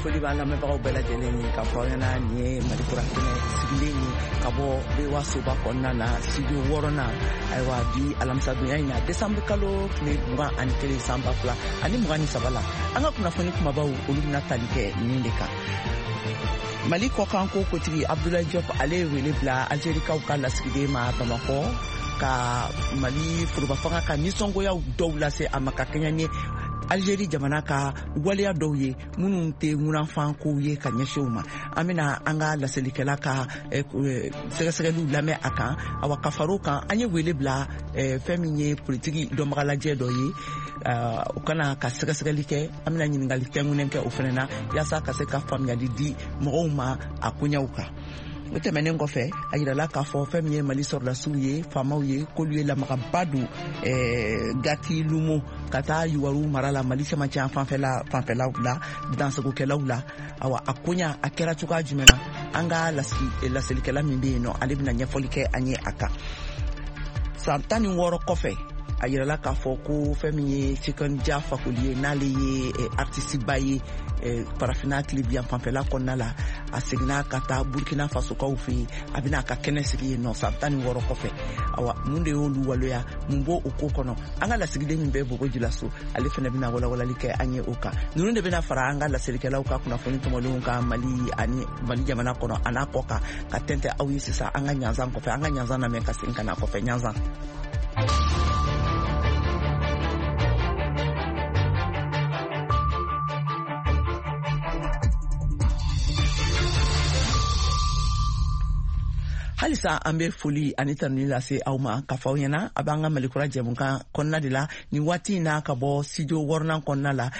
foli b'a lamɛnbagaw bɛɛ lajɛlen ye k'a fɔ aw ɲɛna nin ye Mali kura kɛnɛ sigilen ye ka bɔ Bewa soba kɔnɔna na studio 6nan ayiwa bi alamisadonya in na décembre kalo tile 21 san 2023 la an ka kunnafoni kumabaw olu bɛna tali kɛ nin de kan. Mali kɔkan ko kotigi Abdoulaye Diop ale ye wele bila Algérikaw ka lasigiden ma Bamako ka Mali foroba fanga ka nisɔngoyaw dɔw lase a ma ka kɛɲɛ ni Algérie jamana ka waleya dɔw ye minnu tɛ ŋunafan kow ye ka ɲɛsin u ma. An bɛna an ka laselikɛla ka sɛgɛsɛgɛliw lamɛn a kan awa ka far'o kan an ye wele bila fɛn min ye politiki dɔnbagalajɛ dɔ ye u kana ka sɛgɛsɛgɛli kɛ an bɛna ɲininkali kɛŋunen kɛ o fana na yaasa ka se ka faamuyali di mɔgɔw ma a koɲɛw kan. O tɛmɛnen kɔfɛ a yirala k'a fɔ fɛn min ye Mali sɔrɔdasiw ye faamaw ye k'olu ye lamagaba don Gati Lumo ka taa Yuwaru mara la Mali cɛmancɛ fanfɛlaw la dansagokɛlaw la awa a koɲa a kɛra cogoya jumɛn na an ka laselikɛla min bɛ yen nɔ ale bɛna ɲɛfɔli kɛ an ye a kan. San 16 kɔfɛ a yirala k'a fɔ ko fɛn min ye Sikanja Fakoli ye n'ale ye artiste ba ye parafina tilibiyan fanfɛla kɔnɔna la a seginna ka taa Burkina Faso kaw fɛ yen a bɛna a ka kɛnɛ sigi yen nɔ san 16 kɔfɛ awa mun de y'olu waloya mun b'o o ko kɔnɔ an ka lasigiden min bɛ Bobo Dioulasso ale fana bɛna walawalali kɛ an ye o kan. Ninnu de bɛna fara an ka laselikɛlaw ka kunnafoni tɔmɔlenw kan Mali jamana kɔnɔ a n'a kɔ kan ka tɛntɛn aw ye sisan an ka ɲanzan kɔfɛ an ka ɲanzan lamɛn ka segin ka na kɔfɛ ɲanzan. Halisa an bɛ foli ani tanuni lase aw ma k'a fɔ aw ɲɛna a b'an ka Malikura jɛmukan kɔnɔna de la nin waati in na ka bɔ studio 6nan kɔnɔna la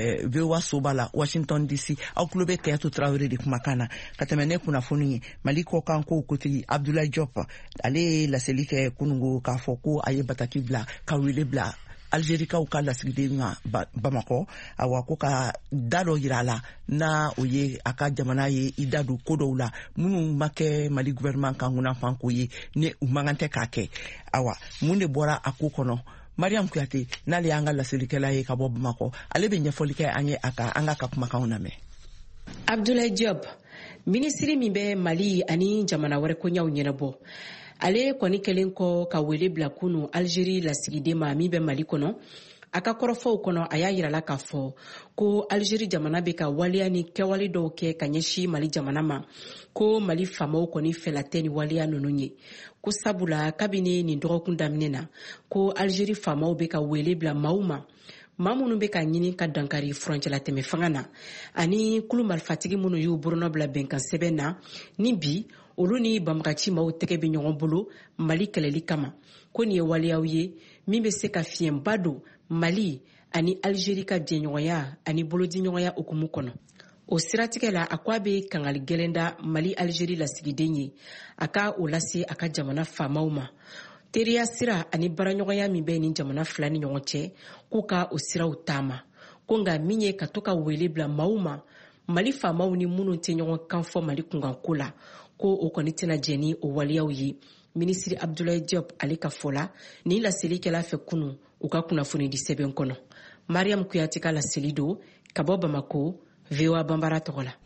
VOA soba la Washington DC aw tulo bɛ Kayatou Traoré de kumakan na ka tɛmɛ ne kunnafoni ye Mali kɔkan ko kotigi Abdoulaye Diop ale ye laseli kɛ kunungo k'a fɔ ko a ye bataki bila ka wele bila Algérikaw ka lasigiden ka Bamako awa ko ka da dɔ yira a la na o ye a ka jamana ye i da don ko dɔw la minnu ma kɛ Mali gouvernement kan ŋunafan ko ye ni u man kan tɛ k'a kɛ awa mun de bɔra a ko kɔnɔ. Mariam Kuyate n'ale y'an ka laselikɛla ye ka bɔ Bamako ale bɛ ɲɛfɔli kɛ an ye a kan an ka kumakanw lamɛn. Abdoulaye Diop minisiri min bɛ Mali ani jamana wɛrɛ koɲɛw ɲɛnabɔ ale kɔni kɛlen kɔ ka wele bila kunu Algérie lasigiden ma min bɛ Mali kɔnɔ a ka kɔrɔfɔw kɔnɔ a y'a yirala k'a fɔ ko Algérie jamana bɛ ka waleya ni kɛwale dɔw kɛ ka ɲɛsin Mali jamana ma ko Mali faamaw kɔni fɛla tɛ ni waleya ninnu ye ko sabula kabini nin dɔgɔkun daminɛ na ko Algérie faamaw bɛ ka wele bila maaw ma maa minnu bɛ ka ɲini ka dankari furancɛla tɛmɛ fanga na ani kulu marifatigi minnu y'u borona bila bɛnkan sɛbɛn na ni bi olu ni banbagaci maaw tɛgɛ bɛ ɲɔgɔn bolo Mali kɛlɛli kama ko nin ye waleyaw ye min bɛ se ka fiɲɛba don Mali ani Algérie ka jɛɲɔgɔnya ani bolodiɲɔgɔnya hukumu kɔnɔ. O siratigɛ la a ko a bɛ kangali gɛlɛn da Mali Algérie lasigiden ye a ka o lase a ka jamana faamaw ma. Teriya sira ani baraɲɔgɔnya min bɛ nin jamana fila ni ɲɔgɔn cɛ k'u ka o siraw taama ko nka min ye ka to ka wele bila maaw ma Mali faamaw ni minnu tɛ ɲɔgɔn kan fɔ Mali kunkanko la ko o kɔni tɛna jɛ ni o waleyaw ye. Minisiri Abdoulaye Diop ale ka fɔ la ni laselikɛla fɛ kunu u ka kunnafoni di sɛbɛn kɔnɔ. Mariam Kuyate ka laseli do ka bɔ Bamako VOA Bambara tɔgɔ la.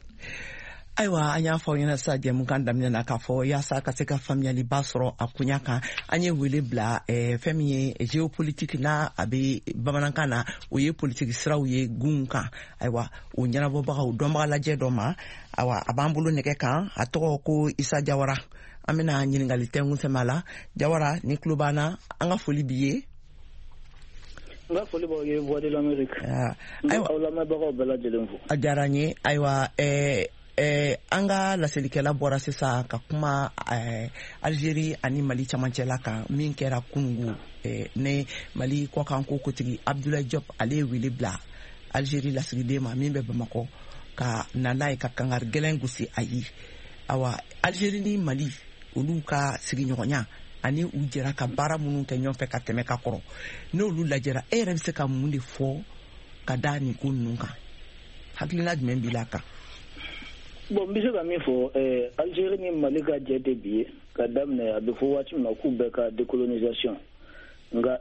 Ayiwa an y'a fɔ ɲɛna sa jɛmukan daminɛ na k'a fɔ yaasa ka se ka faamuyaliba sɔrɔ a koɲa kan an ye wele bila fɛn min ye géopolitique na a bɛ bamanankan na o ye politiki siraw ye gun kan ayiwa o ɲɛnabɔbagaw dɔnbagalajɛ dɔ ma awa a b'an bolo nɛgɛ kan a tɔgɔ ko Isa Jawara an bɛna ɲininkali tɛngun tɛmɛ la Jawara ni tulo b'an na an ka foli b'i ye. N ka foli b'aw ye Voix de l'Amérique. Ayiwa aw lamɛnbagaw bɛɛ lajɛlen fo. A diyara n ye ayiwa an ka laselikɛla bɔra sisan ka kuma Algérie ani Mali cɛmancɛla kan min kɛra kunungo ne Mali kɔkan ko kotigi Abdoulaye Diop ale ye wele bila Algérie lasigiden ma min bɛ Bamako ka na n'a ye ka kangari gɛlɛn gosi a ye awa Algérie ni Mali olu ka sigiɲɔgɔnya ani u jɛra ka baara minnu kɛ ɲɔgɔn fɛ ka tɛmɛ ka kɔrɔ n'olu lajɛra e yɛrɛ bɛ se ka mun de fɔ ka da nin ko ninnu kan hakilina jumɛn b'i la kan. Bon n bɛ se ka min fɔ Algérie ni Mali ka jɛ tɛ bi ye ka daminɛ a bɛ fɔ waati min na k'u bɛɛ ka décolonisation nka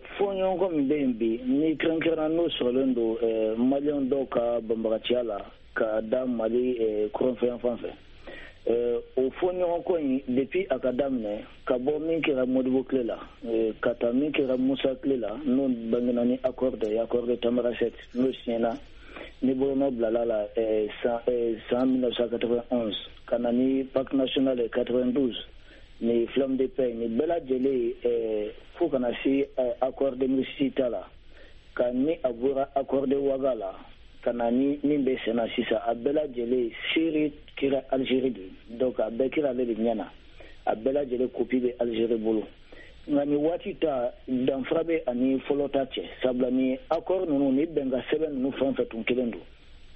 fɔɲɔgɔnkɔ min bɛ yen bi ni kɛrɛnkɛrɛnna n'o sɔrɔlen don maliyɛn dɔw ka banbagaciya la ka da Mali kɔrɔnfɛn fan fɛ o fɔ ɲɔgɔn kɔ in depuis a ka daminɛ ka bɔ min kɛra Modibo tile la ka taa min kɛra Musa tile la n'o bangena ni accord de Tamaracet n'o signena ni bolonɔ bilala la san 1991 ka na ni pacte national 92 ni flamme de paix ni bɛɛ lajɛlen fo kana se accord de Misita la ka ni a bɔra accord de Ouaga la ka na ni min bɛ senna sisan a bɛɛ lajɛlen seere kɛra Algérie de donc a bɛɛ kɛra ale de ɲɛna a bɛɛ lajɛlen copie bɛ Algérie bolo nka ni waati ta danfara bɛ ani fɔlɔ ta cɛ sabula ni accord ninnu ni bɛnkan sɛbɛn ninnu fɛn fɛn tun kelen don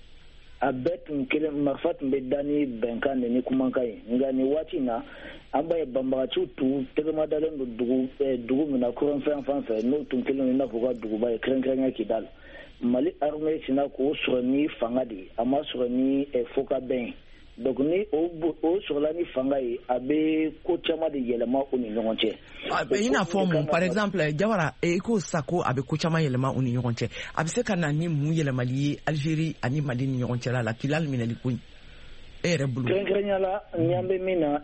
a bɛɛ tun kelen marifa tun bɛ da ni bɛnkan ni kumakan ye nka ni waati na an b'a ye banbagaciw tun tɛgɛma dalen don dugu min na kɔrɔnfɛn fan fɛ n'o tun kelen i n'a fɔ ka duguba ye kɛrɛnkɛrɛnya Kidal Mali armée sina k'o sɔrɔ ni fanga de a ma sɔrɔ ni foka bɛn donc ni o sɔrɔla ni fanga ye a bɛ ko caman de yɛlɛma u ni ɲɔgɔn cɛ i n'a fɔ mun par exemple Jawara ko sako a bɛ ko caman yɛlɛma u ni ɲɔgɔn cɛ a bɛ se ka na ni mun yɛlɛmali ye Algérie ani Mali ni ɲɔgɔn cɛla la Kidal minɛli ko e yɛrɛ bolo kɛrɛnkɛrɛnya la ɲan bɛ min na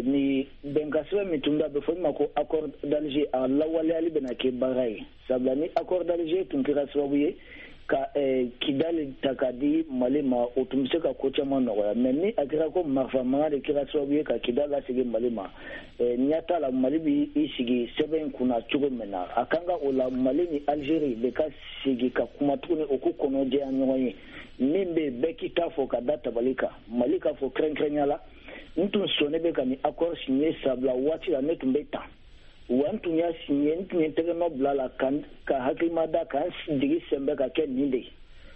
ni bɛnkan sɛbɛn min tun bɛ a bɛ fɔ min ma ko accord d'Alger a lawaleyali bɛna kɛ baara ye sabula ni accord d'Alger tun kɛra sababu ye ka Kidal ta ka di Mali ma o tun bɛ se ka ko caman nɔgɔya mais ni a kɛra ko marifa mankan de kɛra sababu ye ka Kidal lasegin Mali ma ɲɛ t'a la Mali bɛ i sigi sɛbɛn in kunna cogo min na a kan ka o la Mali ni Algérie de ka sigi ka kuma tuguni o ko kɔnɔjɛya ɲɔgɔn ye min bɛ bɛɛ k'i ta fɔ ka da tabali kan Mali ka fɔ kɛrɛnkɛrɛnya la n tun sɔnnen bɛ ka ni accord signé sabula waati la ne tun bɛ tan wa n tun y'a signé n tun ye tɛgɛnɔ bila la ka hakilima da ka n digi sɛnbɛ ka kɛ nin de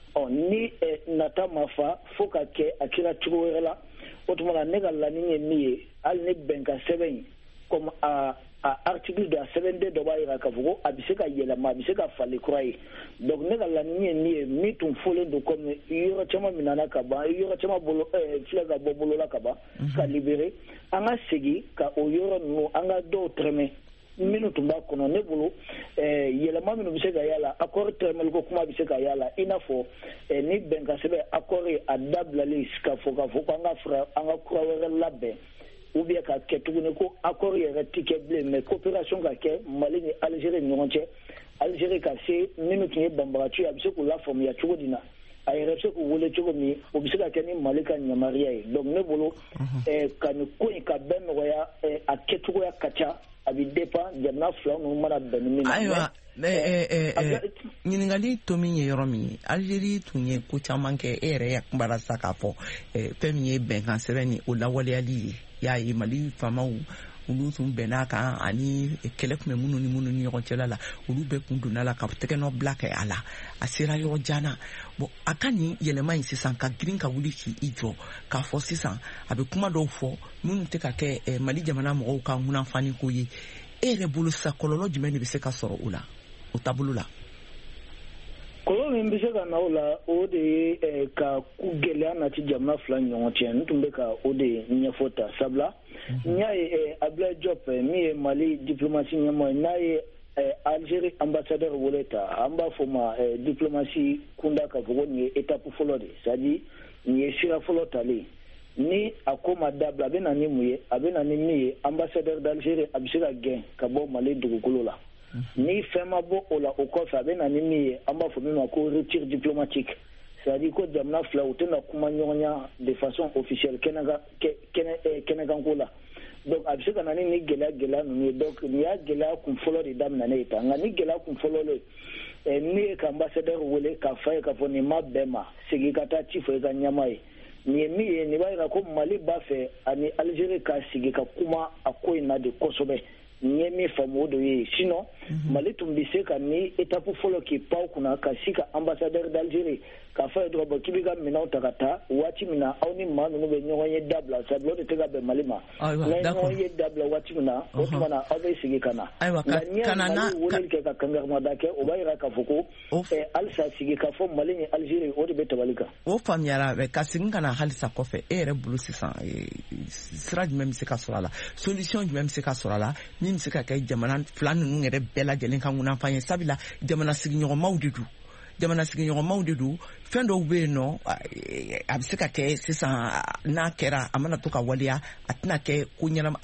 ni nata ma fa fo ka kɛ a kɛra cogo wɛrɛ la o tuma na ne ka laɲini ye min ye hali ni bɛnkan sɛbɛn in comme a article de a sɛbɛn de dɔ b'a jira k'a fɔ ko a bɛ se ka yɛlɛma a bɛ se ka falen kura ye donc ne ka laɲini ye min ye min tun fɔlen don comme yɔrɔ caman minɛna ka ban yɔrɔ caman bolo filɛ ka bɔ bolola ka ban ka libérer an ka segin ka o yɔrɔ ninnu an ka dɔw tɛrɛmɛ minnu tun b'a kɔnɔ ne bolo yɛlɛma minnu bɛ se ka y'a la accord tɛrɛmɛliko kuma bɛ se ka y'a la i n'a fɔ ni bɛnkan sɛbɛn accord ye a dabilali ka fɔ ko an ka kura wɛrɛ labɛn ou bien ka kɛ tuguni ko accord yɛrɛ ti kɛ bilen mais coopération ka kɛ Mali ni Algérie ni ɲɔgɔn cɛ Algérie ka se minnu tun ye banbagaciw a bɛ se k'u lafaamuya cogo di na a yɛrɛ bɛ se k'u wele cogo min o bɛ se ka kɛ ni Mali ka yamaruya ye donc ne bolo ka nin ko in ka bɛɛ nɔgɔya a kɛcogoya ka ca a bɛ dépend jamana fila ninnu mana bɛn ni min na. Ayiwa ɲininkali to min ye yɔrɔ min ye Algérie tun ye ko caman kɛ e yɛrɛ kumara sa k'a fɔ fɛn min ye bɛnkan sɛbɛn ni o lawaleyali ye y'a ye Mali faamaw olu tun bɛn'a kan ani kɛlɛ tun bɛ minnu ni ɲɔgɔn cɛla la olu bɛɛ kun donna la ka tɛgɛnɔ bila kɛ a la a sera yɔrɔ janna bon a ka nin yɛlɛma in sisan ka girin ka wuli k'i jɔ k'a fɔ sisan a bɛ kuma dɔw fɔ minnu tɛ ka kɛ Mali jamana mɔgɔw ka ŋunafani ko ye e yɛrɛ bolo sisan kɔlɔlɔ jumɛn de bɛ se ka sɔrɔ o la o taabolo la kɔlɔlɔ min bɛ se ka na o la o de ye ka gɛlɛya nati jamana fila ni ɲɔgɔn cɛ n tun bɛ ka o de ɲɛfɔ ta sabula n y'a ye Abdoulaye Diop min ye Mali diplomasi ɲɛmɔgɔ ye n'a ye Algérie ambassadeur wele ta an b'a fɔ ma diplomasi kunda k'a fɔ ko nin ye étape fɔlɔ de c'est-à-dire nin ye sira fɔlɔ talen ni a ko ma dabila a bɛ na ni mun ye a bɛ na ni min ye ambassadeur d'Algérie a bɛ se ka gɛn ka bɔ Mali dugukolo la ni fɛn ma bɔ o la o kɔfɛ a bɛ na ni min ye an b'a fɔ min ma ko rupture diplomatique c'est-à-dire ko jamana fila u tɛna kuma ɲɔgɔnya de façon officielle kɛnɛkan ko la donc a bɛ se ka na ni gɛlɛya ninnu ye donc nin y'a gɛlɛya kun fɔlɔ de daminɛnen ye tan nka ni gɛlɛya kun fɔlɔ le ne ye ka ambassadeur wele k'a fɔ a ye k'a fɔ nin ma bɛn ma segin ka taa ci fɔ i ka ɲɛma ye nin ye min ye nin b'a jira ko Mali b'a fɛ ani Algérie ka sigi ka kuma a ko in na de kosɛbɛ nin ye min faamu o de ye sinon Mali tun bɛ se ka ni étape fɔlɔ k'i pan kunna ka si ka ambassadeur d'Algérie k'a fɔ a ye dɔrɔn bon k'i bɛ ka minɛnw ta ka taa waati min na aw ni maa ninnu bɛ ɲɔgɔn ye dabila sabula o de tɛ ka bɛn Mali ma n'a ye ɲɔgɔn ye dabila waati min na o tuma na aw bɛ sigi ka na nka n'i ye Mali weleli kɛ ka kangarumada kɛ o b'a jira k'a fɔ ko halisa sigi ka fɔ Mali ni Algérie o de bɛ tabali kan. O faamuyara ka segin ka na halisa kɔfɛ e yɛrɛ bolo sisan sira jumɛn bɛ se ka sɔrɔ a la solution jumɛn bɛ se ka sɔrɔ a la min bɛ se ka kɛ jamana fila ninnu yɛrɛ bɛɛ lajɛlen ka ŋunafan ye sabula jamana sigiɲɔgɔnmaw de don jamana sigiɲɔgɔnmaw de don fɛn dɔw bɛ yen nɔ a bɛ se ka kɛ sisan n'a kɛra a mana to ka waleya a tɛna kɛ ko ɲɛnama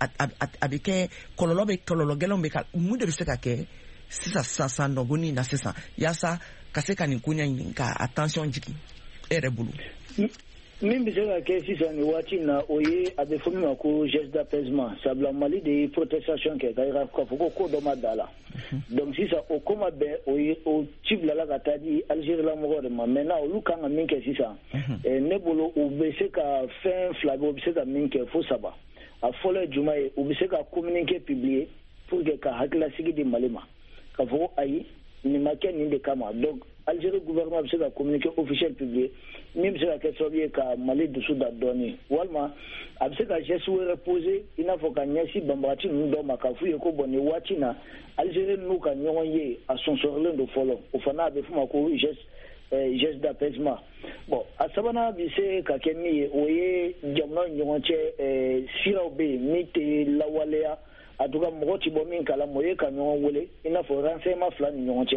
a bɛ kɛ kɔlɔlɔ gɛlɛnw bɛ ka mun de bɛ se ka kɛ sisan nɔgɔnin na sisan yaasa ka se ka nin ko ɲɛɲini ka attention jigin e yɛrɛ bolo. min bɛ se ka kɛ sisan nin waati na o ye a bɛ fɔ min ma ko geste d'apaisement sabula Mali de ye protestation kɛ k'a fɔ ko dɔ ma da la donc sisan o ko ma bɛn o ci bilala ka taa di Algérie la mɔgɔw de ma maintenant olu kan ka min kɛ sisan ne bolo u bɛ se ka fɛn fila bɛ u bɛ se ka min kɛ fo saba a fɔlɔ ye juma ye u bɛ se ka communiqué publier pour que ka hakilasigi di Mali ma k'a fɔ ko ayi nin ma kɛ nin de kama donc Algérie gouvernement bɛ se ka communiqué officiel publier min bɛ se ka kɛ sababu ye ka Mali dusu da dɔɔnin walima a bɛ se ka geste wɛrɛ poser i n'a fɔ ka ɲɛsin banbagati ninnu dɔw ma k'a f'u ye ko bon nin waati na Algérie n'u ka ɲɔgɔn ye a sɔnsɔrɔlen don fɔlɔ o fana a bɛ f'o ma ko geste d'apaisement bon a sabanan bɛ se ka kɛ min ye o ye jamanaw ni ɲɔgɔn cɛ siraw bɛ yen min tɛ lawaleya a tuka mɔgɔ ti bɔ min kala o ye ka ɲɔgɔn wele i n'a fɔ renseignement fila ni ɲɔgɔn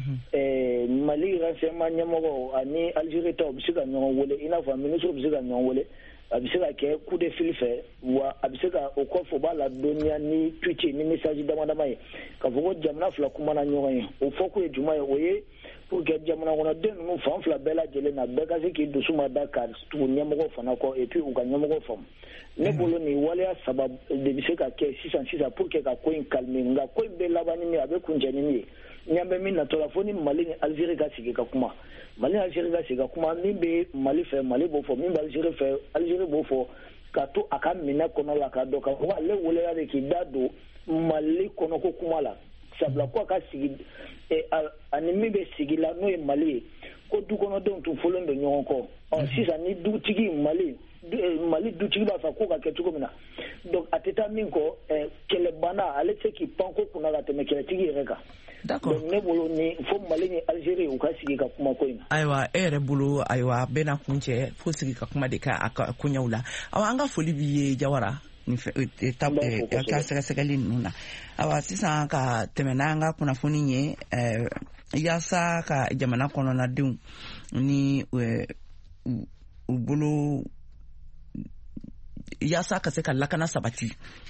cɛ Mali renseignement ɲɛmɔgɔ ani Algérie taw bɛ se ka ɲɔgɔn wele i n'a fɔ ministre bɛ se ka ɲɔgɔn wele a bɛ se ka kɛ coup de fil fɛ wa a bɛ se ka o kɔfɛ u b'a ladɔnniya ni tweet ni message damadama ye k'a fɔ ko jamana fila kumana ɲɔgɔn ye o fɔ ko ye juma ye o ye pour que jamana kɔnɔden ninnu fan fila bɛɛ lajɛlen na bɛɛ ka se k'i dusu ma da ka tugu ɲɛmɔgɔ fana kɔ et puis u ka ɲɛmɔgɔ faamu ne bolo nin waleya saba de bɛ se ka kɛ sisan pour que ka ko in calmer nka ko in bɛ laban ni min a bɛ kuncɛ ni min ye ɲan bɛ min natɔ la fo ni Mali ni Algérie ka sigi ka kuma Mali ni Algérie ka sigi ka kuma min bɛ Mali fɛ Mali b'o fɔ min bɛ Algérie fɛ Algérie b'o fɔ ka to a ka minɛ kɔnɔ la ka dɔn ka fɔ ale waleya de k'i da don Mali kɔnɔ ko kuma la sabula ko a ka sigi ani min bɛ sigi la n'o ye Mali ye ko du kɔnɔdenw tun fɔlen don ɲɔgɔn kɔ sisan ni dutigi Mali dutigi b'a fɛ ko ka kɛ cogo min na donc a tɛ taa min kɔ kɛlɛbana ale tɛ se k'i pan ko kunna ka tɛmɛ kɛlɛtigi yɛrɛ kan. D'accord. Donc ne bolo ni fo Mali ni Algérie u ka sigi ka kuma ko in na. Ayiwa e yɛrɛ bolo ayiwa bɛɛ n'a kun cɛ fo sigi ka kuma de kɛ a ka koɲɛw la awa an ka foli b'i ye Jawara nin ka sɛgɛsɛgɛli ninnu na awa sisan ka tɛmɛ n'an ka kunnafoni ye yaasa ka jamana kɔnɔnadenw ni u bolo yaasa ka se ka lakana sabati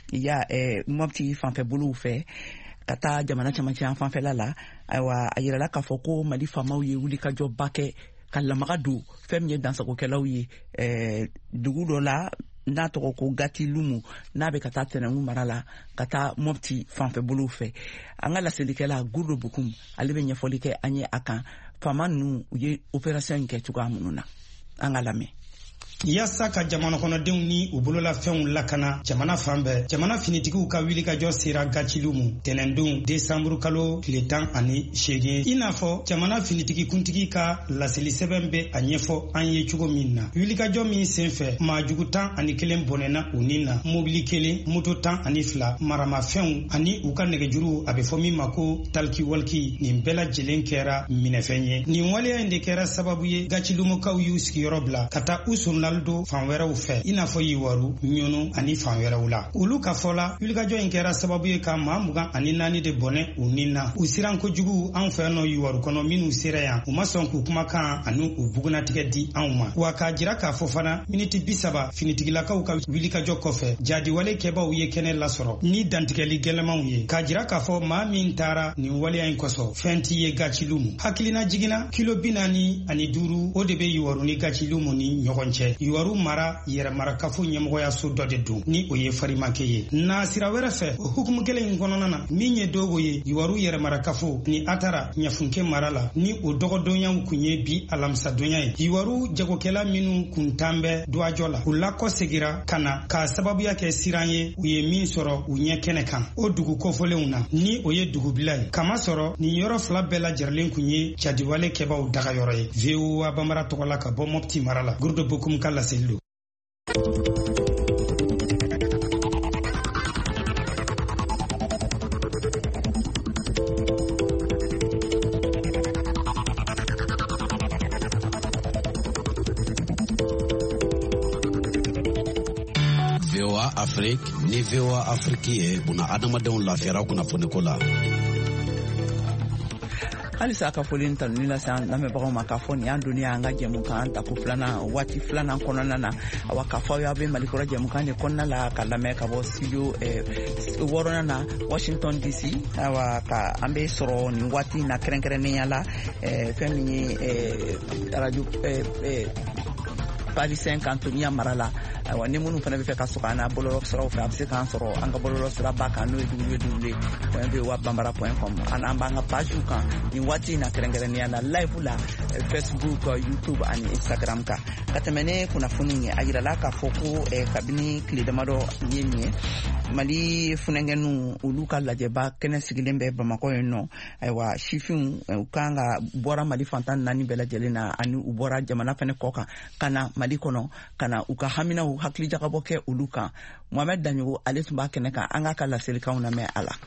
Mopti fanfɛ bolow fɛ ka taa jamana camancɛ an fanfɛla la ayiwa a yirala k'a fɔ ko Mali faamaw ye wulikajɔba kɛ ka lamaga don fɛn min ye dansagokɛlaw ye dugu dɔ la n'a tɔgɔ ko Gati Lumu n'a bɛ ka taa Tɛnɛngu mara la ka taa Mopti fanfɛ bolow fɛ an ka laselikɛla Gurdo Bokum ale bɛ ɲɛfɔli kɛ an ye a kan faama ninnu u ye opération in kɛ cogoya minnu na an ka lamɛn. Yaasa ka jamana kɔnɔdenw ni u bolola fɛnw lakana jamana fan bɛɛ jamana finitigiw ka wulikajɔ sera Gati Lumu tɛnɛndon décembre kalo tile 18 i n'a fɔ jamana finitigi kuntigi ka laseli sɛbɛn bɛ a ɲɛfɔ an ye cogo min na wulikajɔ min senfɛ maajugu 11 bɔnɛna u ni na mobili 1 moto 12 maramafɛnw ani u ka nɛgɛjuru a bɛ fɔ min ma ko taliki waliki nin bɛɛ lajɛlen kɛra minɛfɛn ye nin waleya in de kɛra sababu ye Gati Lumukaw y'u sigiyɔrɔ bila ka taa u Ronaldo fan wɛrɛw fɛ i n'a fɔ Yiwaru Ɲɔnu ani fan wɛrɛw la olu ka fɔ la wulikajɔ in kɛra sababu ye ka maa 24 de bɔnɛ u ni na u siran kojugu an fɛ nɔ Yiwaru kɔnɔ minnu sera yan u ma sɔn k'u kumakan ani u bugunatigɛ di anw ma wa k'a jira k'a fɔ fana miniti 30 finitigilakaw ka wulikajɔ kɔfɛ jadiwale kɛbaw ye kɛnɛ lasɔrɔ ni dantigɛli gɛlɛmanw ye k'a jira k'a fɔ maa min taara nin waleya in kɔsɔ fɛn t'i ye Gati Lumu hakilina jiginna kilo 45 o de bɛ Yiwaru ni Gati Lumu ni ɲɔgɔn cɛ Yiwaru mara yɛrɛmarakafo ɲɛmɔgɔya so dɔ de don ni o ye Farimakɛ ye na sira wɛrɛ fɛ o hukumu kelen in kɔnɔna na min ye Dogo ye Yiwaru yɛrɛmarakafo ni a taara Ɲafunke mara la ni o dɔgɔdonyaw kun ye bi alamisadonya ye Yiwaru jagokɛla minnu kun tan bɛ duwajɔ la u lakɔsegira ka na k'a sababuya kɛ siran ye u ye min sɔrɔ u ɲɛ kɛnɛ kan o dugu kɔfɔlenw na ni o ye dugubila ye kama sɔrɔ nin yɔrɔ fila bɛɛ lajɛrɛlen kun ye jadiwale kɛbaw dagayɔrɔ ye VOA Bambara tɔgɔ la ka bɔ Mopti mara la Gurdo Bokum ka laseli don. VOA Afrique ni VOA Afrique ye buna adamadenw lafiyara kunnafoniko la. halisa ka folin tan ni la san na me ba ma ka foni an dunia anga jemu kan ta ku flana wati flana konana na awaka fa ya be malikura jemu kan konna la kala me ka bo studio worona na Washington DC awaka ambe soro ni wati na krenkere ni yala femi radio Paris 50 nya marala wa ni munu fana be ka sokana bololo soro fa abse kan soro anga bololo sura baka no www.bambara.com an ambanga page kan ni wati na krengere ni na live la Facebook, YouTube and Instagram ka katemene kuna funinge ajira la ka foko kabini klidamado yenye mali funengenu uluka lajeba kene sigilembe bamako no aywa shifin ukanga bora mali fantan nani bela jelena ani ubora jamana fene koka kana mali kono kana ukahamina hakli jakaboke uluka Mohamed Danyo aletumba keneka anga kala selika una me ala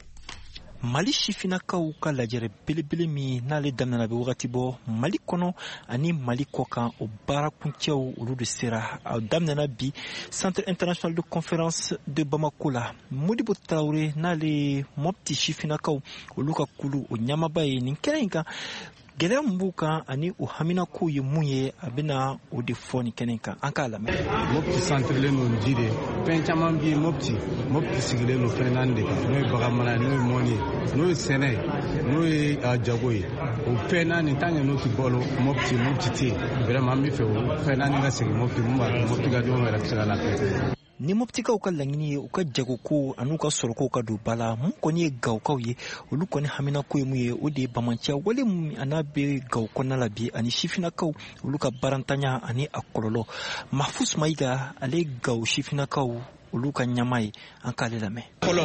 Mali shifina ka lajere belebele mi nale damna be wagati bo Mali kono ani Mali koka o bara kuntiaw ulu de sera au damna bi Centre international de conférence de Bamako la Modibo Traoré nale mopti shifina ka uluka kulu o nyama baye ni kenenka gele mbuka ani uhamina ku yemunye abina o de foni kenenka ankala me mopti centre le no njide penchaman bi mopti sigile no fenande no bagamana no moni no sene no jagoy o fenani tanga no tibolo mopti ti vraiment mi fe o fenani ga sigi mopti ga do mera tsala la ni moptika ukala ngini uka jago ko anuka soroko ka do bala mun ko ni gaw kawye ulu ko ni hamina ko yemuye ode bamancha wale mu anabe gaw ko na labi ani shifina kaw ulu ka barantanya ani akololo mahfus maiga ale gaw shifina kaw ulu ka nyamai ankale la me kolo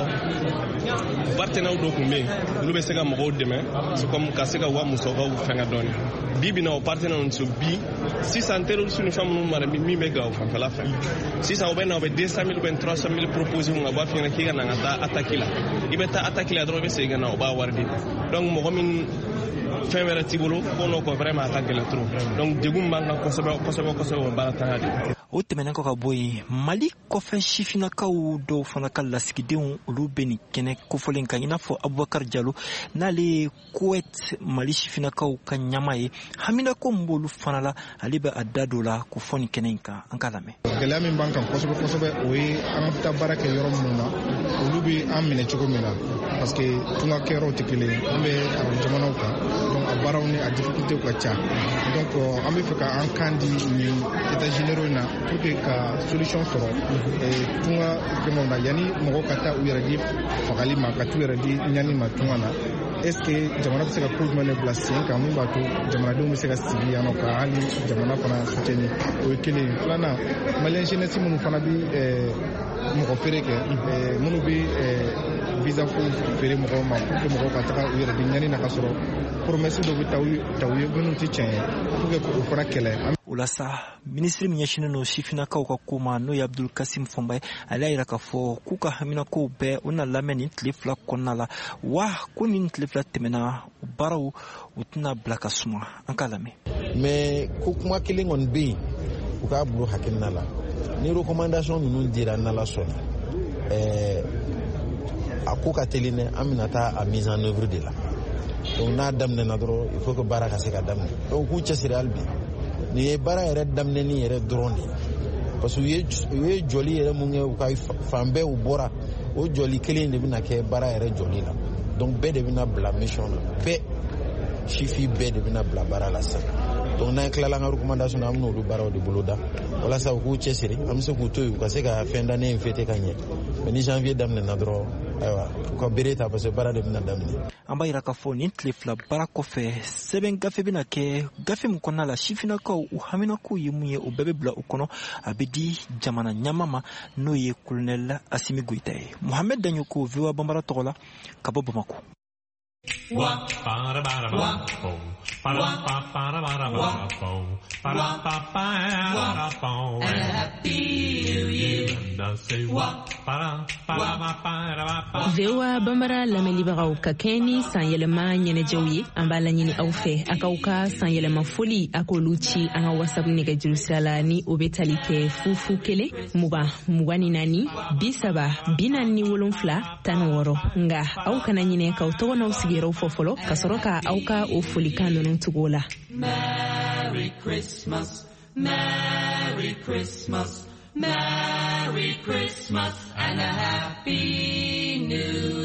bartena do ko me ulu be sega mo deme so comme ka sega wa musoga u fanga doni bibi na o partenaire on so bi 600 euros sur une femme no mara mi mega o fa la fa 600 ben na be 200 000 ben 300 000 proposition ngaba fi na kiga na ngata atakila ibeta atakila do be sega na o ba wardi donc mo min fewera tibolo kono ko vraiment atakila trop donc degum manga ko so ba tangadi o temenenko ka boy Mali ko fe shifina ka do fana kala sikideu ulu beni kene ko folen kan ina fo Abubakar Diallo nale Kuwait Mali shifina ka kan nyamaye hamina ko mbolu fana la aliba adadola ko foni kenenka ankalame gelami bankan ko so be oyi amta baraka yorom muna ulu bi amine chogomina parce que tunga kero tikile ambe jamana ka donc abarawni a difficulté ko cha donc ambe feka an kandi ni état généraux na pour que solution soro et tunga kemo na yani mogo kata uyaradi fakali makatu yaradi nyani matungana est-ce que jamana ko se ka cause mane place kan mun bato jamana do se ka sigi ano ka hali jamana fana soutenu o kele plana malien jeunesse mun fana bi mo fere ke munu bi visa fu fere mo ma ko mo ka ta uyaradi nyani na ka soro promesse do bi tawu munu ti chen pour que ko fara kele ulasa ministre minyashine no shifina ka ko kuma no Abdul Kasim Fombaye alaira ka fo kuka hamina ko be una lameni tlifla konala wa kunin tlifla temena baraw utna blaka suma ankalame mais kuma kilingon bi uka blu hakinala ni recommandation nous dira nala sona akuka teline aminata a mise en œuvre de la donc na damne na dro il faut que baraka se ka damne donc ku chesire albi ni bara yɛrɛ damne ni yɛrɛ dɔrɔn de parce que ye joli yɛrɛ mun kɛ u ka fan bɛɛ u bɔra o joli kelen de bɛna kɛ bara yɛrɛ joli la donc bɛɛ de bɛna bila mission na bɛɛ sifi bɛɛ de bɛna bila bara la sisan donc n'an tilala an ka recommandation na an bɛna olu baaraw de boloda walasa u k'u cɛsiri an bɛ se k'u to yen u ka se ka fɛn d'année in fêter ka ɲɛ mais ni janvier daminɛna dɔrɔn ayiwa u ka bere ta parce que baara de bɛna daminɛ an b'a yira k'a fɔ nin tile fila baara kɔfɛ sɛbɛn gafe bɛna kɛ gafe min kɔnɔna la sifinnakaw u haminakaw ye mun ye o bɛɛ bɛ bila u kɔnɔ a bɛ di jamana ɲɛmaa ma n'o ye colonel Asimi Goita ye Mohamed Danyo ko VOA Bambara tɔgɔ la ka bɔ Bamako. Wa para para wa para para para para VOA Bambara lamɛnibagaw ka kɛɲɛ ni san yɛlɛma ɲɛnajɛw ye an b'a laɲini aw fɛ a k'aw ka san yɛlɛma foli a k'olu ci an ka WhatsApp nɛgɛjurusira la ni o bɛ tali kɛ 00 20 24 47 16 nka aw kana ɲinɛ k'aw tɔgɔ n'aw sigi yɛrɛw fɔ fɔlɔ ka sɔrɔ ka aw ka o folikan ninnu tugu la. Merry Christmas, Merry Christmas, Merry Christmas and a Happy New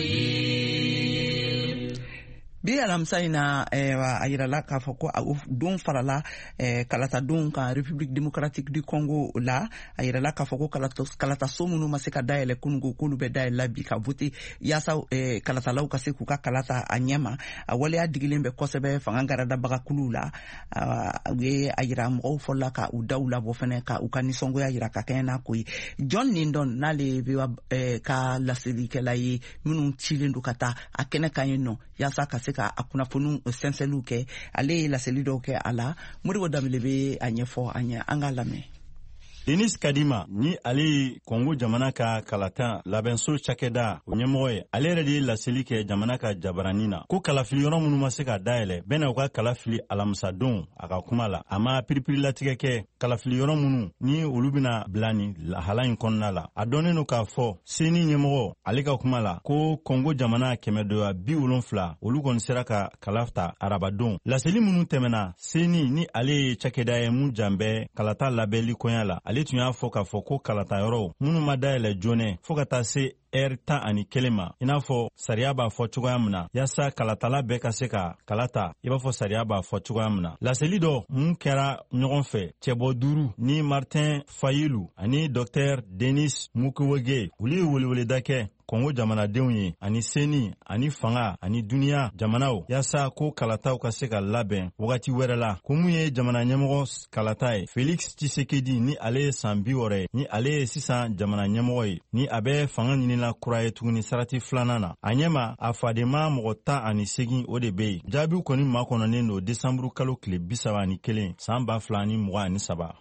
Year. Bi alamsa ina a yirala k'a fɔ ko don farala kalata don kan République démocratique du Congo la a yirala k'a fɔ ko kalata so minnu ma se ka dayɛlɛ kunungo k'olu bɛ dayɛlɛ bi ka vote yaasa kalatalaw ka se k'u ka kalata a ɲɛma a waleya digilen bɛ kosɛbɛ fanga garadabagakuluw la u ye a yira mɔgɔw fɔla ka u daw labɔ fɛnɛ ka u ka nisɔngoya yira ka kɛɲɛ n'a ko ye John Lindon n'ale bɛ ka laselikɛla ye minnu cilen don ka taa a kɛnɛ kan yen nɔ yaasa ka se ka a kunnafoniw sɛnsɛnliw kɛ ale ye laseli dɔw kɛ a la Modibo Dambele bɛ a ɲɛfɔ an ɲɛ an k'a lamɛn. Denis Kadima ni ale Kongo jamana ka kalatan labɛnso cakɛda o ɲɛmɔgɔ ye ale yɛrɛ de ye laseli kɛ jamana ka jabarani na ko kalafili yɔrɔ minnu ma se ka dayɛlɛ bɛɛ na u ka kalafili alamisadon a ka kuma la a ma piripiri latigɛ kɛ kalafili yɔrɔ minnu ni olu bɛna bila ni lahala in kɔnɔna la a dɔnnen don k'a fɔ seni ɲɛmɔgɔ ale ka kuma la ko Kongo jamana 270 olu kɔni sera ka kala ta arabadon laseli minnu tɛmɛna seni ni ale ye cakɛda ye mun janbɛ kalata labɛnli kɔɲa la ale tun y'a fɔ k'a fɔ ko kalata yɔrɔ minnu ma dayɛlɛ joonɛ fo ka taa se heure 11 ma i n'a fɔ sariya b'a fɔ cogoya min na yaasa kalatala bɛɛ ka se ka kalata i b'a fɔ sariya b'a fɔ cogoya min na laseli dɔ mun kɛra ɲɔgɔn fɛ cɛbɔ 5 ni Martin Fayulu ani Dr Denis Mukwege olu ye weleweleda kɛ Kongo jamanadenw ye ani seni ani fanga ani duniya jamanaw yaasa ko kalataw ka se ka labɛn wagati wɛrɛ la ko mun ye jamana ɲɛmɔgɔ kalata ye Félix Tshisekedi ni ale ye san 60 ni ale ye sisan jamana ɲɛmɔgɔ ye ni a bɛ fanga ɲinila kura ye tuguni sarati filanan na a ɲɛma a fadema mɔgɔ 18 o de bɛ yen jaabiw kɔni makɔnɔnen don desanburu kalo tile 31 san 2023.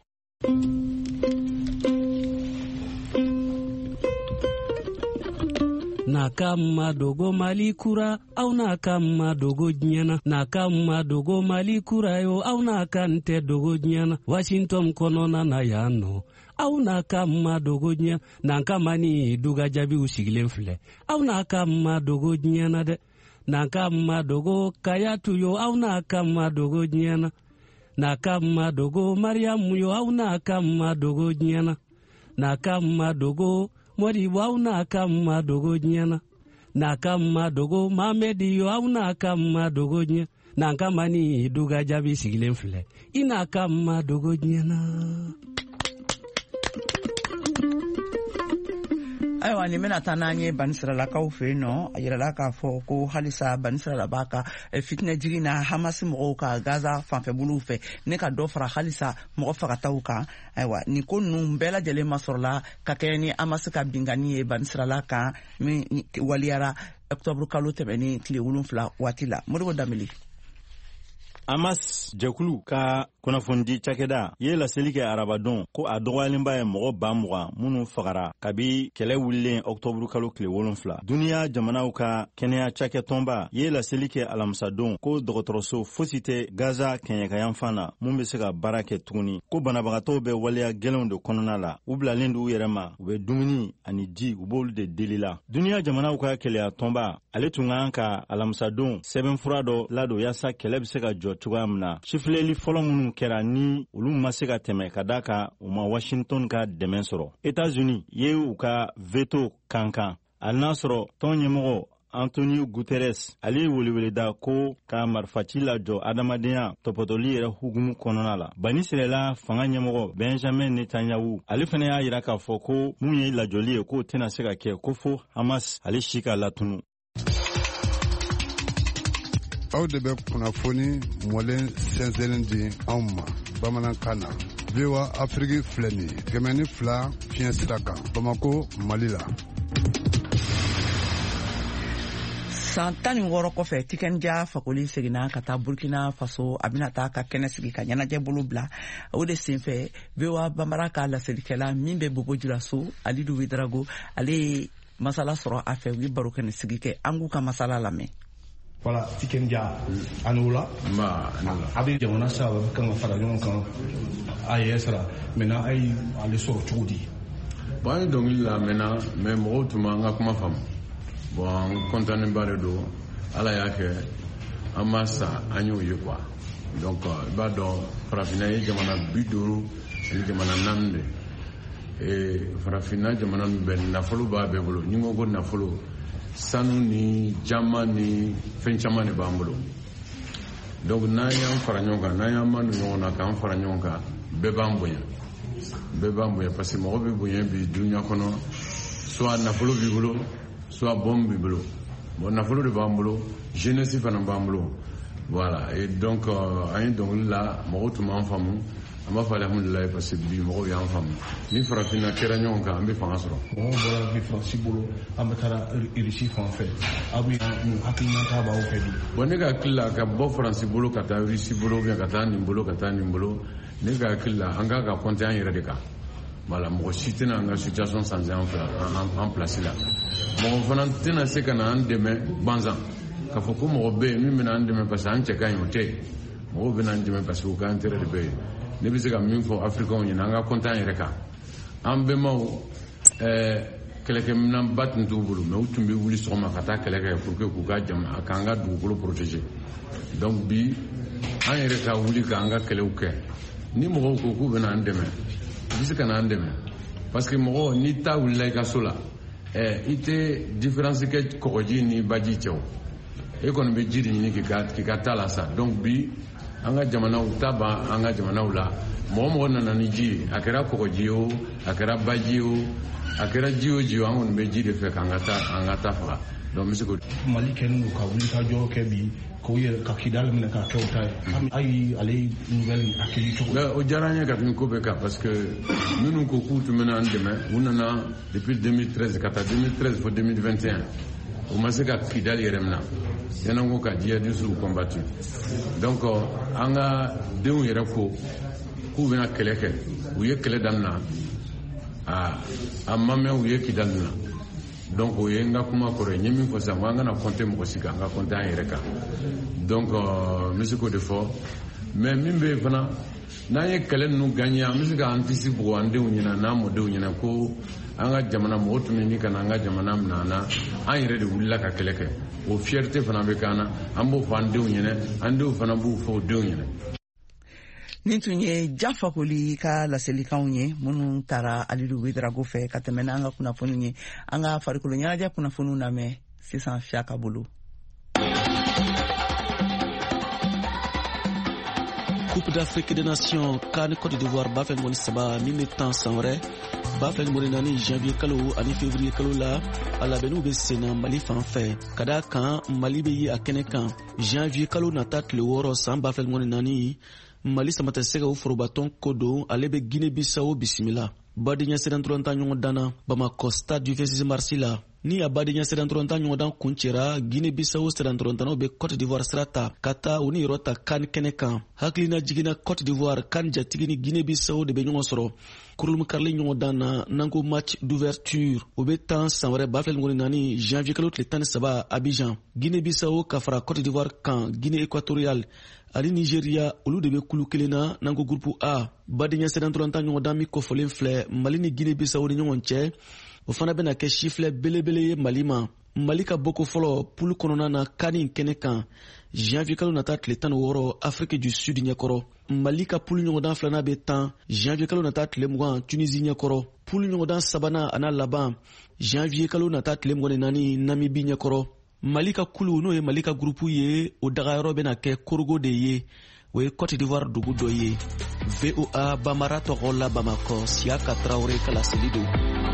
Nakama dogo mali kura au nakama dogo nyana nakama dogo mali kura yo au nakante dogo nyana Washington konona na yano au nakama dogo nyana nakama ni duga jabi usigilen filɛ au nakama dogo nyana de nakama dogo kayatu yo au nakama dogo nyana nakama dogo Mariamu yo au nakama dogo nyana nakama dogo Mori wau na kama dogo nyana na kama dogo Mamedi yo au na kama dogo nyana na kama ni duga jabi sigilen filɛ ina kama dogo nyana. Ayiwa ni bɛna taa n'an ye Banisiralakaw fɛ yen nɔ a yirala k'a fɔ ko halisa Banisirala b'a ka fitinɛjigi na Hamas mɔgɔw ka Gaza fanfɛbolow fɛ ne ka dɔ fara halisa mɔgɔ fagataw kan ayiwa nin ko ninnu bɛɛ lajɛlen ma sɔrɔla ka kɛ ni Hamas ka bingani ye Banisirala kan min waliyara octobre kalo tɛmɛni tile 7 waati la Modibo Dambele. Hamas jɛkulu ka kunnafoni cakɛda ye laseli kɛ arabadon ko a dɔgɔyalenba ye mɔgɔ 20,000 minnu fagara kabi kɛlɛ wulilen octobre kalo tile 7 duniya jamanaw ka kɛnɛya cakɛtɔnba ye laseli kɛ alamisadon ko dɔgɔtɔrɔso fosi tɛ Gaza kɛɲɛkayanfan na mun bɛ se ka baara kɛ tuguni ko banabagatɔw bɛ waleya gɛlɛnw de kɔnɔna la u bilalen don u yɛrɛ ma u bɛ dumuni ani ji u b'olu de delila duniya jamanaw ka kɛlɛya tɔnba ale tun kan ka alamisadon sɛbɛnfura dɔ ladon yaasa kɛlɛ bɛ se ka jɔ cogoya min na sifilɛli fɔlɔ minnu kɛra ni olu ma se ka tɛmɛ ka da kan u ma Washington ka dɛmɛ sɔrɔ États-Unis ye u ka veto kankan hali n'a sɔrɔ tɔn ɲɛmɔgɔ Antonio Guterres ale ye weleweleda ko ka marifaci lajɔ adamadenya tɔpɔtɔli yɛrɛ hukumu kɔnɔna la Banisirala fanga ɲɛmɔgɔ Benjamin Netanyahu ale fana y'a yira k'a fɔ ko mun ye lajɔli ye k'o tɛna se ka kɛ ko fo Hamas ale si ka latunu. Aw de bɛ kunnafoni mɔlen sɛnsɛnlen di anw ma bamanankan na VOA Afrique filɛ nin ye 102 fiɲɛ sira kan Bamako Mali la. San 16 kɔfɛ Tikenja Fakoli seginna ka taa Burkina Faso a bɛna taa ka kɛnɛ sigi ka ɲɛnajɛ bolo bila o de senfɛ VOA Bambara ka laselikɛla min bɛ Bobo-Dioulasso Alidu Ouedraogo ale ye masala sɔrɔ a fɛ u ye baro kɛnɛ sigi kɛ an k'u ka masala lamɛn. Voilà, Tikenja Anoula. Avec jamana sa kan ka fara ɲɔgɔn kan AES la maintenant ay ale sɔrɔ cogo di. Bon dɔnkili la maintenant mais mɔgɔw tun ma an ka kuma faamu. Bon an content ba de don ala y'a kɛ an ma sa an y'o ye quoi. Donc i b'a dɔn farafinna ye jamana 50 ani jamana 4 de farafinna jamana min bɛ nafolo b'a bɛɛ bolo ni ko nafolo sanu ni jama ni fɛn caman de b'an bolo. Donc n'an y'an fara ɲɔgɔn kan n'an y'an manu ɲɔgɔn na k'an fara ɲɔgɔn kan bɛɛ b'an bonya parce que mɔgɔ bɛ bonya bi dunuya kɔnɔ soit nafolo b'i bolo soit bombe b'i bolo. Bon nafolo de b'an bolo jeunesse fana b'an bolo voilà et donc an ye dɔnkili la mɔgɔw tun b'an faamu an b'a fɔ alhamdulilayi parce que bi mɔgɔw y'an faamu ni farafinna kɛra ɲɔgɔn kan an bɛ fanga sɔrɔ. mɔgɔw bɔra bi faransi bolo an bɛ taa irisi fan fɛ aw bɛ hakilinata b'aw fɛ bi. bon ne ka hakili la ka bɔ faransi bolo ka taa irisi bolo ou bien ka taa nin bolo ka taa nin bolo ne ka hakili la an ka compter an yɛrɛ de kan. Voilà mɔgɔ si tɛna an ka situation changer an place la mɔgɔ fana tɛna se ka na an dɛmɛ gansan k'a fɔ ko mɔgɔ bɛ yen min bɛna an dɛmɛ parce que an cɛ ka ɲi o tɛ yen mɔgɔw bɛna an dɛmɛ parce que u ka intérêt de bɛ yen ne bɛ se ka min fɔ africains ɲɛna an ka compter an yɛrɛ kan an bɛnbaw kɛlɛkɛminɛnba tun t'u bolo mais u tun bɛ wuli sɔgɔma ka taa kɛlɛ kɛ pour que k'u ka jamana k'an ka dugukolo protéger donc bi an yɛrɛ ka wuli k'an ka kɛlɛw kɛ ni mɔgɔw ko k'u bɛna an dɛmɛ i bɛ se ka na an dɛmɛ parce que mɔgɔ n'i ta wulila i ka so la i tɛ différence kɛ kɔgɔji ni baji cɛ o e kɔni bɛ ji de ɲini k'i ka ta la sa donc bi an ka jamanaw ta ban an ka jamanaw la mɔgɔ nana ni ji ye a kɛra kɔgɔji ye o a kɛra baji ye o a kɛra ji o ji o an kɔni bɛ ji de fɛ k'an ka ta faga donc n bɛ se k'o. mali kɛlen don ka wuli ka jɔ kɛ bi k'o yɛrɛ ka kidali minɛ k'a kɛ o ta ye ayi ale nouvelle hakili cogo. o diyara an ye ka tɛmɛ ko bɛɛ kan parce que minnu ko k'u tun bɛna an dɛmɛ u nana depuis 2013 ka taa 2013 fo 2021 o ma se ka kidali yɛrɛ minɛ yan'an ko ka djihadistes combattu donc an ka denw yɛrɛ ko k'u bɛna kɛlɛ kɛ u ye kɛlɛ daminɛ a ma mɛn u ye kidali minɛ donc o ye n ka kuma kɔrɔ ye n ye min fɔ sisan ko an kana compter mɔgɔ si kan an ka compter an yɛrɛ kan donc n bɛ se k'o de fɔ mais min bɛ yen fana n'an ye kɛlɛ ninnu gagné an bɛ se k'an disi bugɔ an denw ɲɛna n'an mɔdenw ɲɛna ko an ka jamana mɔgɔ tun bɛ nin ka na an ka jamana minɛ an na an yɛrɛ de wulila ka kɛlɛ kɛ o fierté fana bɛ k'an na an b'o fɔ an denw ɲɛna an denw fana b'o fɔ o denw ɲɛna. nin tun ye Jafakoli ka laselikanw ye minnu taara Alidu Wedrago fɛ ka tɛmɛ n'an ka kunnafoniw ye an ka farikolo ɲɛnajɛ kunnafoniw lamɛn sisan Fiaka bolo. Coupe d'Afrique des Nations CAN Côte d'Ivoire bafɛn ŋɔni saba min bɛ tan san wɛrɛ bafɛn ŋɔni naani janvier kalo ani février kalo la a labɛnniw bɛ senna Mali fan fɛ ka d'a kan Mali bɛ ye a kɛnɛ kan janvier kalo nata tile 6 san bafɛn ŋɔni naani Mali sama tɛ se ka o forobatɔn ko don ale bɛ Guinée Bissau bisimila badenya sɛbɛnturanta ɲɔgɔn danna Bamako stade du 26 mars la ni a badenya sɛbɛnturanta ɲɔgɔn dan kun cɛra Guinée Bissau sɛbɛnturantanaw bɛ Côte d'Ivoire sira ta ka taa u ni yɔrɔ ta CAN kɛnɛ kan hakilina jiginna Côte d'Ivoire CAN jatigi ni Guinée Bissau de bɛ ɲɔgɔn sɔrɔ kurulum karili ɲɔgɔn dan na n'an ko match d'ouverture o bɛ tan san wɛrɛ bafɛn ŋɔni naani janvier kalo tile 13 Abidjan Guinée Bissau ka fara Côte d'Ivoire kan Guinée équatoriale ali Nigeria olu de bɛ kulu kelen na n'an ko groupe A badenya sɛbɛnturanta ɲɔgɔn dan min kɔfɔlen filɛ Mali ni Guinée Bissau ni ɲɔgɔn cɛ o fana bɛna kɛ sifilɛ belebele ye Mali ma Mali ka bɔko fɔlɔ poule kɔnɔna na CAN kɛnɛ kan janvier kalo nata tile 16 Afrique du Sud ɲɛkɔrɔ Mali ka poule ɲɔgɔndan filanan bɛ tan janvier kalo nata tile 20 Tunisie ɲɛkɔrɔ poule ɲɔgɔndan sabanan a n'a laban janvier kalo nata tile 24 Namibie ɲɛkɔrɔ Mali ka kulu n'o ye Mali ka groupe ye o dagayɔrɔ bɛna kɛ Korogo de ye o ye Côte d'Ivoire dugu dɔ ye VOA Bamara tɔgɔ la Bamako Siaka Traoré ka laseli don.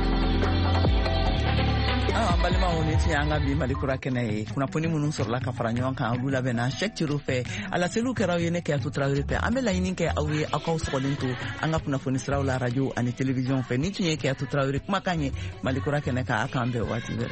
an balimaw ni tun y'an ka bi Mali kura kɛnɛ ye kunnafoni minnu sɔrɔla ka fara ɲɔgɔn kan olu labɛnna Cheikh Thiro fɛ a laseliw kɛra aw ye ne Keyatu Traoré fɛ an bɛ laɲini kɛ aw ye aw k'aw sɔgɔlen to an ka kunnafoni siraw la radio ani télévision fɛ ni tun ye Keyatu Traoré kumakan ye Mali kura kɛnɛ kan a k'an bɛn waati wɛrɛ.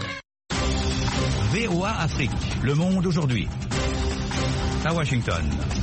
VOA Afrique, le monde aujourd'hui. À Washington.